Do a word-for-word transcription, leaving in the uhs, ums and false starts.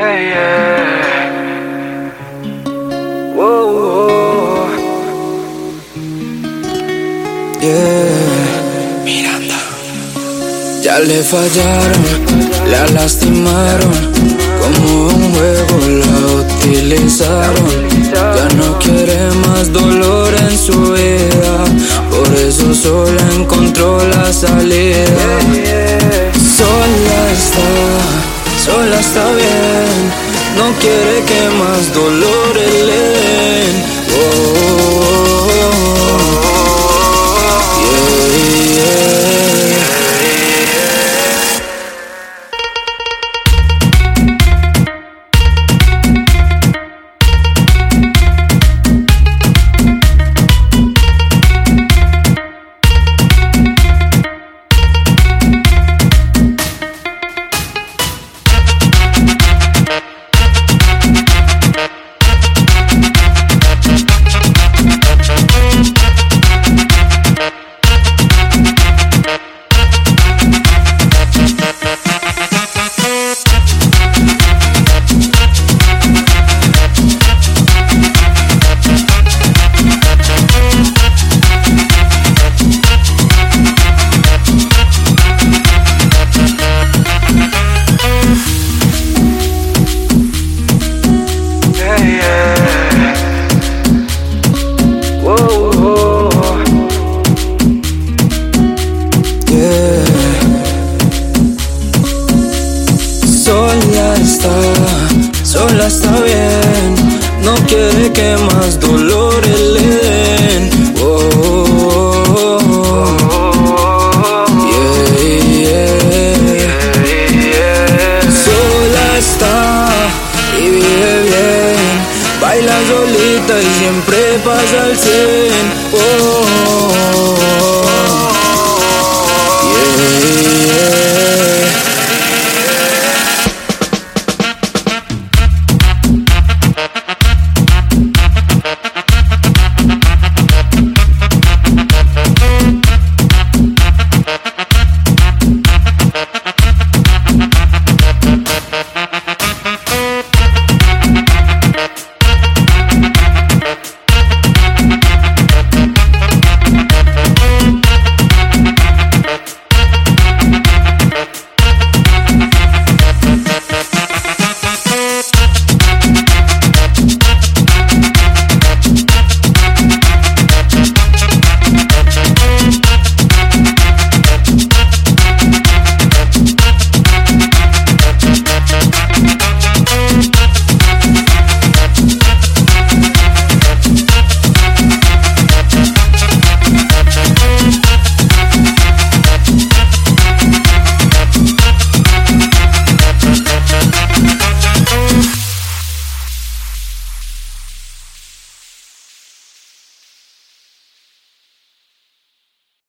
Yeah, yeah. Whoa, whoa. Yeah. Miranda. Ya le fallaron, la lastimaron, como un juego la utilizaron. Ya no quiere más dolor en su vida, por eso sola encontró la salida. Sola está, sola está bien, no quiere que más dolor le den. Oh, oh, oh, oh. Yeah, yeah. Sola está, sola está bien, no quiere que más dolor